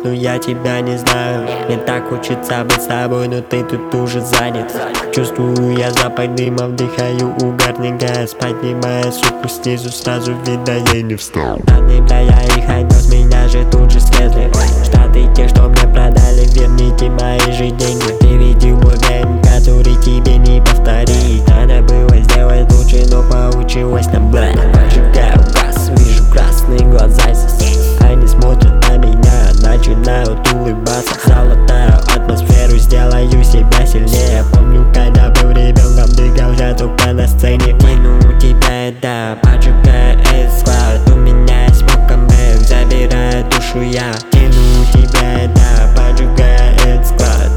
но я тебя не знаю. Мне так хочется быть с тобой, но ты тут уже занят. Чувствую я запах дыма, вдыхаю угарный газ. Поднимая сумку снизу, сразу видно, я не встал. Данные бля, я их отнес, меня же тут же слезли. Штаты те, что мне продали, верните мои же деньги. Перейди в мой гейм, который тебе не повторить. Надо было сделать лучше, но получилось на бля. Поджигаю газ, вижу красные глаза здесь. Они смотрят на меня, начинают улыбаться. Золотая атмосферу, сделаю себя сильнее. Помню, когда был ребенком, двигался только на сцене. Тяну тебя, да, поджигаю эсклад. У меня есть мокамбэк, забираю душу я. Тяну тебя, да, поджигаю эсклад.